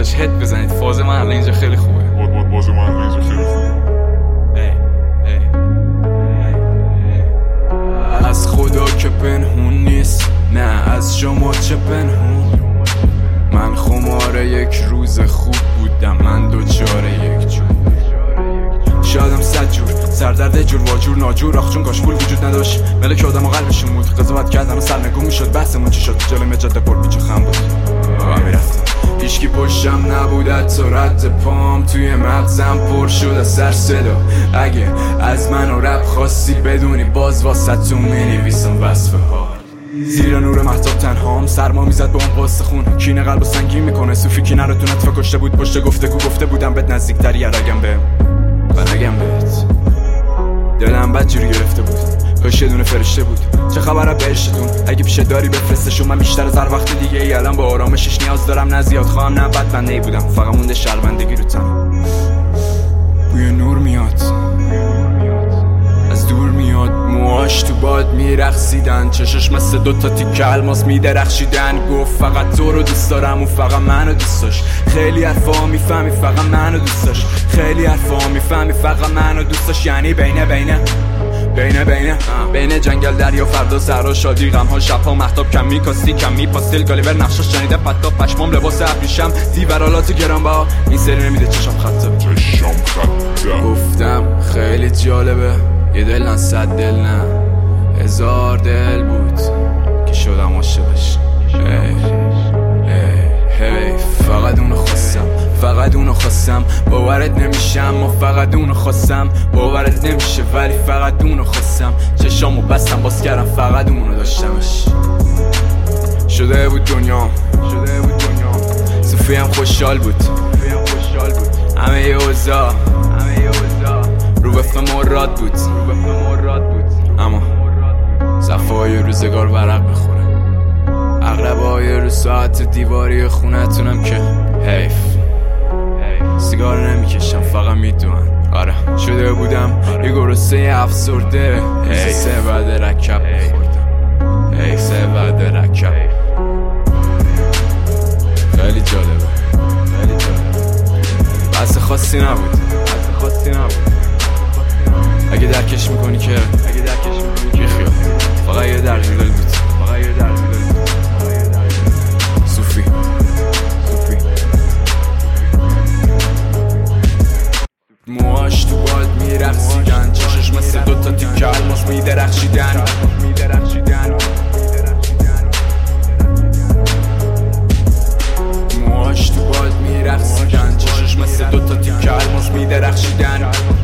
داداش هد بزنید، فاز من الان اینجا خیلی خوبه. باز من الان اینجا خیلی خوبه. از خدا که پنهون نیست، نه از شما چه پنهون. من خمار یک روز خوب بودم، من دوچار یک جور. شادم 100 جور، سردرد جور واجور ناجور. آخ چون کاش پول وجود نداشت، ملک آدم و قلبشون بود. قضاوت کردن و سرنگون میشد، بحثمون چی شد؟ جلوی مجاده پر پیچ و خم بود و میرفتم. هیچکی پشتم نبود، حتی رد پام توی مغزم پر شد از سر صدا. اگه از من و رپ خواستی بدونی، باز واسطون مینویسم وصفه ها. زیر نور مهتاب تنهام، سرما میزد به اون قصه خون. کینه قلب و سنگین میکنه، صوفی کینه رو تو نطفه کشته بود. پشت گفتگو گفته بودم بهت نزدیکتری، یرگم به و نگم بهت. دلم بد جوری گرفته بود، کاش یه دونه فرشته بود. چه خبره بهشتون؟ اگه پیش داری بفرستشون. من بیشتر از هر وقت دیگه ای الان به آرامشش نیاز دارم. نه زیاد خواهم نه بد بنده بودم، فقط مونده شرمندگی رو تنم. بوی نور میاد از دور میاد، موهاش تو باد میرقصیدن، چشش مثل دوتا تیکه الماس میدرخشیدن. گفت فقط تو رو دوست دارم و فقط منو دوست داشت. خیلی حرفا میفهمی فقط منو دوست داشت. خیلی حرفا میفهمی فقط منو دوست داشت. یعنی بین جنگل دریا فردا سرا شادی غمها شبها مهتاب کم میکاستی کم میپاستیل گالیور نقشاش جنیده پتا پشمام لباس ابریشم زیورالات گرانبها. این سری نمیده چشام خطه گفتم خیلی جالبه، یه دل نه 100 دل نه 1000 دل بود که شدم عاشقش. فقط اونو خواستم باورت نمیشه، اما فقط اونو خواستم باورت نمیشه، ولی فقط اونو خواستم. چشامو بستم باز کردم، فقط اونو داشتمش. شده بود دنیا صوفی هم خوشحال بود، همه یه اوضاع رو وفق مراد بود. اما صفای روزگار ورق بخوره، اقربای رو ساعت دیواری خونتونم که حیف. سیگار نمیکشم فقط میدونم. آره شده بودم یه گرسنه افسرده، سه بعد رکب بخوردم. سه بعد رکب خیلی جالبه، بحث خاصی نبود. اگه درکش میکنی که خیال فقط یه درگیل بود. صوفی موهاش تو باد میرقصیدن، چشش مثل دوتا تیکه الماس میدرخشیدن. موهاش تو باد میرقصیدن، چشش مثل دوتا تیکه الماس میدرخشیدن.